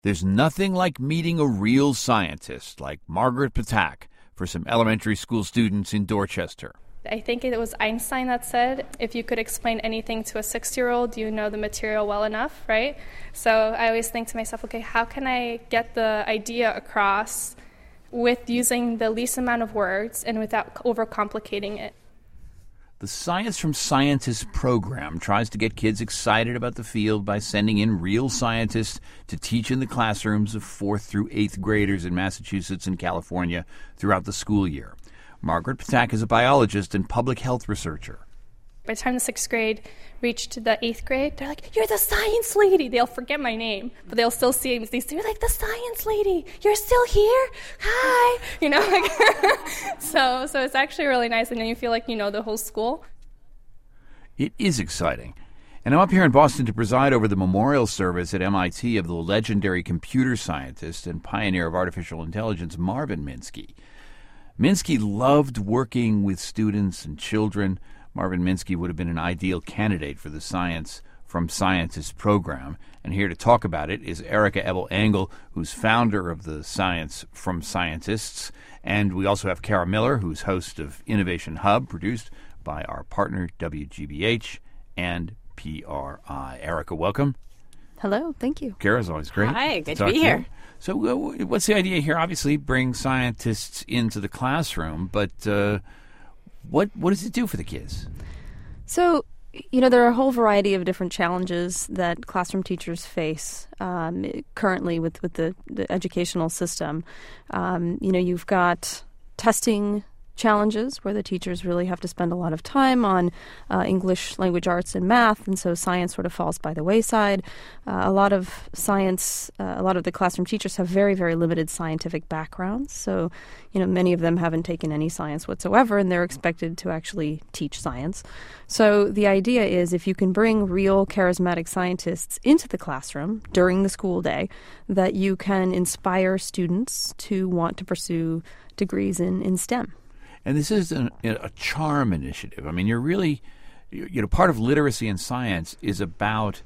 There's nothing like meeting a real scientist like Margaret Patak for some elementary school students in Dorchester. I think it was Einstein that said, if you could explain anything to a 6-year-old, you know the material well enough, right? So I always think to myself, okay, how can I get the idea across with using the least amount of words and without overcomplicating it? The Science from Scientists program tries to get kids excited about the field by sending in real scientists to teach in the classrooms of 4th through 8th graders in Massachusetts and California throughout the school year. Margaret Patak is a biologist and public health researcher. By the time the 6th grade reached the 8th grade, they're like, "You're the science lady." They'll forget my name, but they'll still see me. They're like, "The science lady, you're still here? Hi." So it's actually really nice, and then you feel like you know the whole school. It is exciting. And I'm up here in Boston to preside over the memorial service at MIT of the legendary computer scientist and pioneer of artificial intelligence, Marvin Minsky. Minsky loved working with students and children. Marvin Minsky would have been an ideal candidate for the Science from Scientists program. And here to talk about it is Erica Ebel-Engel, who's founder of the Science from Scientists. And we also have Kara Miller, who's host of Innovation Hub, produced by our partner WGBH and PRI. Erica, welcome. Hello, thank you. Kara's always great. Hi, good to be here. So what's the idea here? Obviously, bring scientists into the classroom, but what does it do for the kids? So, there are a whole variety of different challenges that classroom teachers face currently with the educational system. You've got testing challenges where the teachers really have to spend a lot of time on English, language arts, and math, and so science sort of falls by the wayside. A lot of the classroom teachers have very, very limited scientific backgrounds, so many of them haven't taken any science whatsoever, and they're expected to actually teach science. So the idea is if you can bring real charismatic scientists into the classroom during the school day, that you can inspire students to want to pursue degrees in STEM. And this is a charm initiative. I mean, you're really, part of literacy in science is about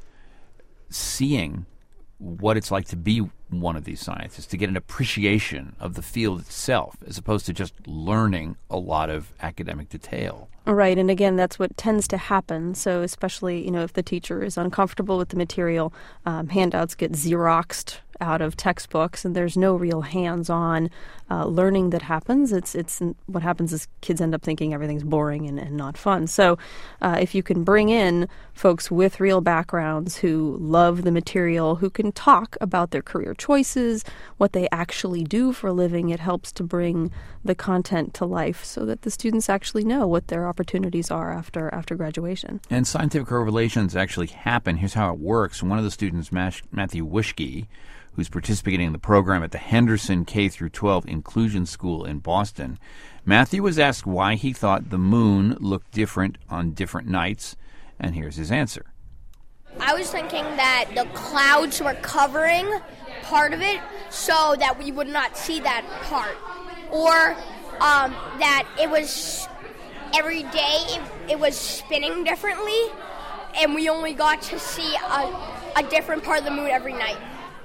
seeing what it's like to be one of these scientists, to get an appreciation of the field itself, as opposed to just learning a lot of academic detail. Right, and again, that's what tends to happen. So especially, if the teacher is uncomfortable with the material, handouts get Xeroxed out of textbooks, and there's no real hands-on learning that happens. It's what happens is kids end up thinking everything's boring and not fun. So if you can bring in folks with real backgrounds who love the material, who can talk about their career choices, what they actually do for a living, it helps to bring the content to life so that the students actually know what their opportunities are after graduation. And scientific revelations actually happen. Here's how it works. One of the students, Matthew Wischke, who's participating in the program at the Henderson K-12 Inclusion School in Boston. Matthew was asked why he thought the moon looked different on different nights, and here's his answer. I was thinking that the clouds were covering part of it so that we would not see that part. Or that it was every day it was spinning differently, and we only got to see a different part of the moon every night.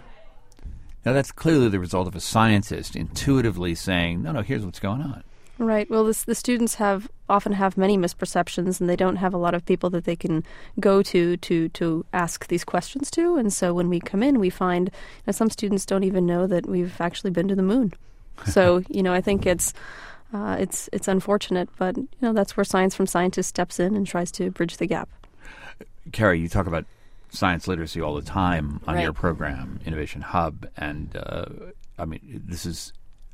Now, that's clearly the result of a scientist intuitively saying, no, here's what's going on. Right. Well, the students often have many misperceptions, and they don't have a lot of people that they can go to ask these questions to. And so when we come in, we find some students don't even know that we've actually been to the moon. So, I think it's unfortunate, but, that's where Science from Scientists steps in and tries to bridge the gap. Carrie, you talk about science literacy all the time on your program, Innovation Hub, and this is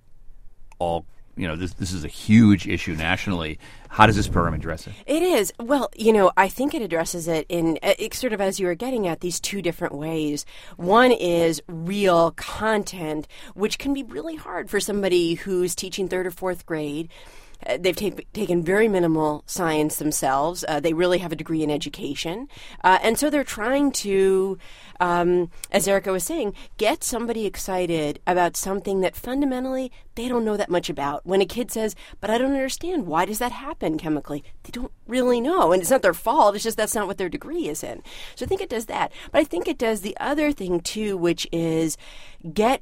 all, this is a huge issue nationally. How does this program address it? It is. Well, I think it addresses it in sort of as you were getting at these two different ways. One is real content, which can be really hard for somebody who's teaching 3rd or 4th grade. they've taken very minimal science themselves. They really have a degree in education. And so they're trying to, as Erica was saying, get somebody excited about something that fundamentally they don't know that much about. When a kid says, but I don't understand, why does that happen chemically? They don't really know. And it's not their fault. It's just that's not what their degree is in. So I think it does that. But I think it does the other thing, too, which is get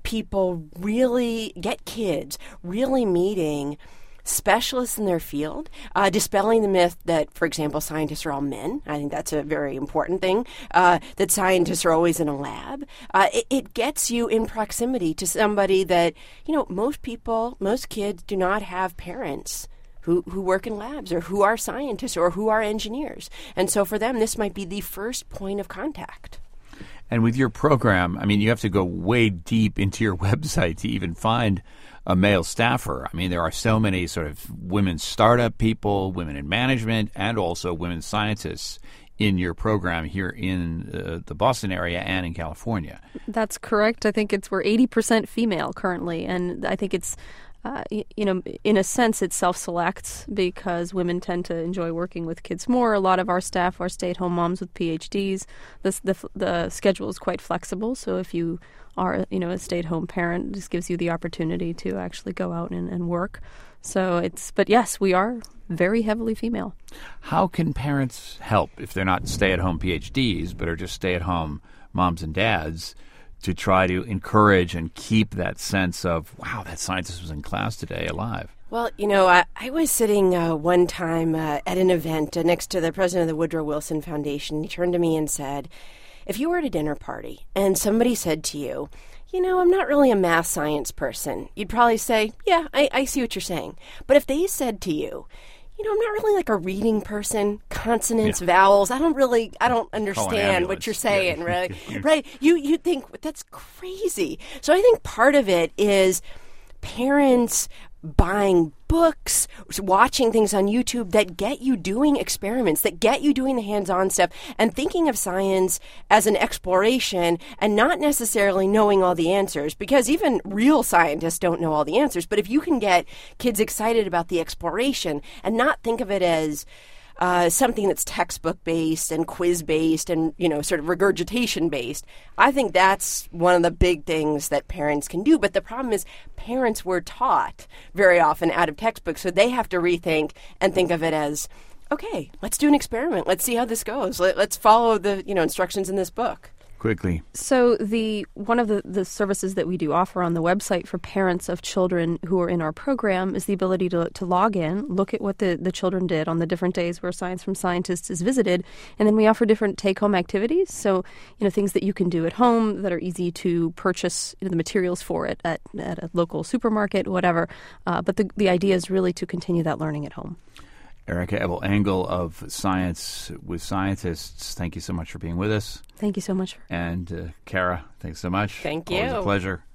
kids really meeting specialists in their field, dispelling the myth that, for example, scientists are all men. I think that's a very important thing, that scientists are always in a lab. It gets you in proximity to somebody that, most kids do not have parents who work in labs or who are scientists or who are engineers. And so for them, this might be the first point of contact. And with your program, you have to go way deep into your website to even find a male staffer. There are so many sort of women startup people, women in management, and also women scientists in your program here in the Boston area and in California. That's correct. I think we're 80% female currently, and I think it's in a sense, it self-selects because women tend to enjoy working with kids more. A lot of our staff are stay-at-home moms with PhDs. The schedule is quite flexible, so if you are, a stay-at-home parent, this gives you the opportunity to actually go out and work. But yes, we are very heavily female. How can parents help if they're not stay-at-home PhDs, but are just stay-at-home moms and dads, to try to encourage and keep that sense of, wow, that scientist was in class today alive? Well, I was sitting one time at an event next to the president of the Woodrow Wilson Foundation. He turned to me and said, if you were at a dinner party and somebody said to you, I'm not really a math science person, you'd probably say, yeah, I see what you're saying. But if they said to you, I'm not really like a reading person, consonants, vowels. I don't understand what you're saying, right? Right? You think, that's crazy. So I think part of it is parents buying books, watching things on YouTube that get you doing experiments, that get you doing the hands-on stuff, and thinking of science as an exploration and not necessarily knowing all the answers, because even real scientists don't know all the answers. But if you can get kids excited about the exploration and not think of it as something that's textbook-based and quiz-based and, sort of regurgitation-based, I think that's one of the big things that parents can do. But the problem is parents were taught very often out of textbooks, so they have to rethink and think of it as, okay, let's do an experiment. Let's see how this goes. Let's follow the, instructions in this book. Quickly. So one of the services that we do offer on the website for parents of children who are in our program is the ability to log in, look at what the children did on the different days where Science from Scientists is visited, and then we offer different take-home activities. So, things that you can do at home that are easy to purchase the materials for it at a local supermarket, whatever. But the idea is really to continue that learning at home. Erica Ebel-Engel of Science with Scientists, thank you so much for being with us. Thank you so much. And Kara, thanks so much. Thank you. Always a pleasure.